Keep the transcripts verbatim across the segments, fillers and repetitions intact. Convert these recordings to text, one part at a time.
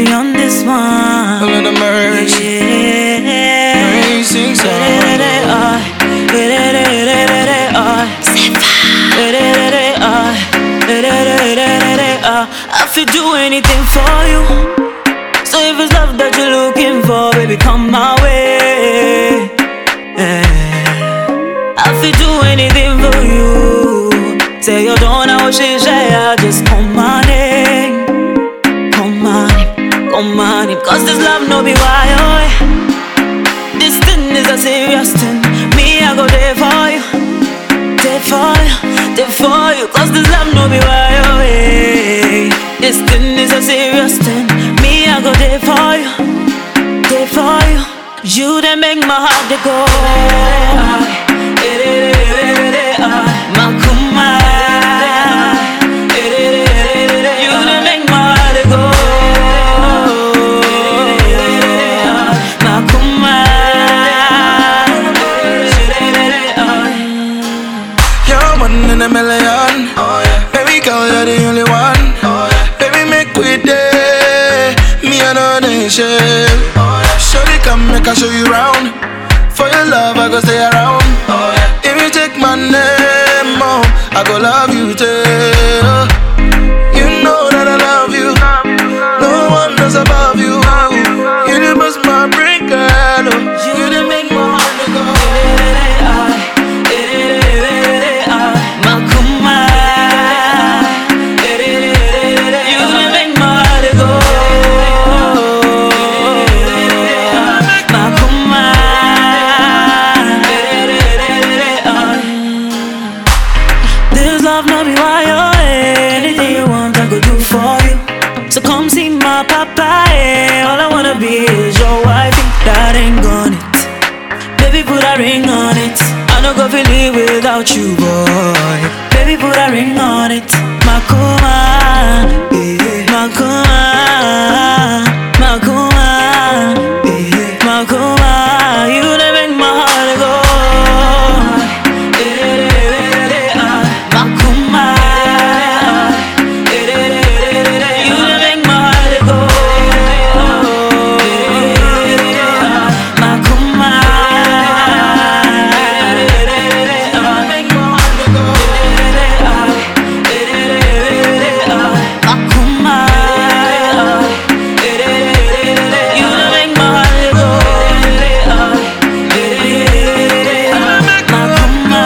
be on this one. Full of the mercy. Yeah. Racing sound. I feel do anything for you. So if it's love that you're looking for, baby, come my way. Yeah. I feel do anything for you. Say you don't know what she say, I just come on in. Come on in, come on in. Cause this love no be wild. This thing is a serious thing. Me, I go there for you. There for you, there for you. Cause this love no be wild. This thing is a serious thing. Me, I go there for you. There for you. You that make my heart to go. Makuma. You that make my heart to go. Makuma. You're one in a million. Oh yeah. Baby girl, you're the only one. Oh yeah. Baby, make we day. Me and no nation. Oh yeah. Shorty, come make I show you round. For your love, I go stay around. Oh yeah. If you take my name, oh, I go love you too. You know that I love you. No one else above you. You the best my brain, girl. Oh. You that make my heart to go. Makuma. You that make my heart to go. Makuma. This love no be wild. Anything you want, I go do for you. So come see my papa. All I wanna be is your wife. That ain't got it. Baby, put a ring on it. I no go feel live without you, boy. Baby, put a ring on it. Makuma, yeah. Makuma, Makuma, yeah. Makuma. You that make my heart go. Makuma. You that make my heart go. Makuma. Makuma. You that make my heart go. Makuma.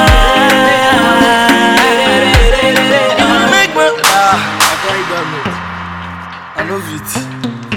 Make my ah, I can't get it. I love it.